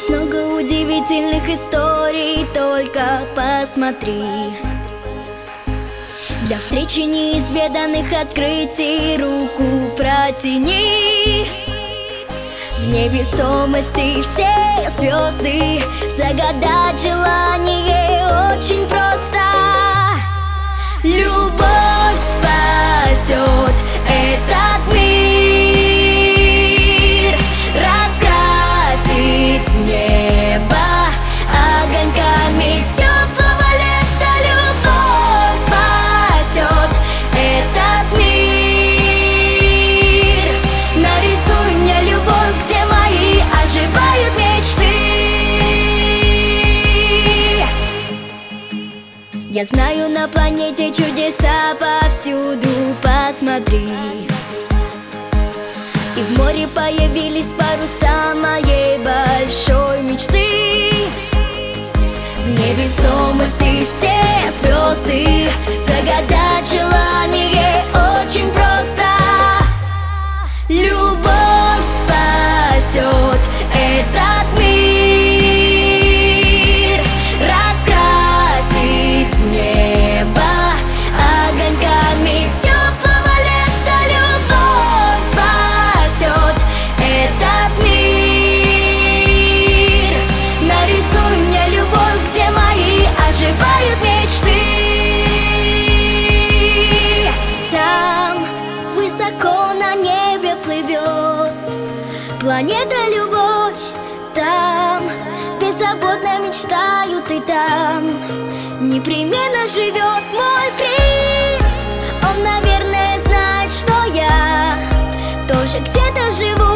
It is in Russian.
Есть много удивительных историй, только посмотри. Для встречи неизведанных открытий руку протяни. В невесомости все звезды, загадать желание очень просто. Любовь спасет этот мир, раскрасит небо огоньками теплого лета. Любовь спасет этот мир. Нарисуй мне любовь, где мои оживают мечты. Я знаю, на планете чудеса повсюду, посмотри. И в море появились паруса моей большой мечты. В невесомости все звезды, загадать желание очень просто. Любовь спасет этот мир, раскрасит небо огоньками теплого лета. Любовь спасет этот мир. Нарисуй мне любовь, где мои оживают мечты. Там высоко на небе плывет планета любовь. Там беззаботно мечтают, и там непременно живет мой принц. Он, наверное, знает, что я тоже где-то живу.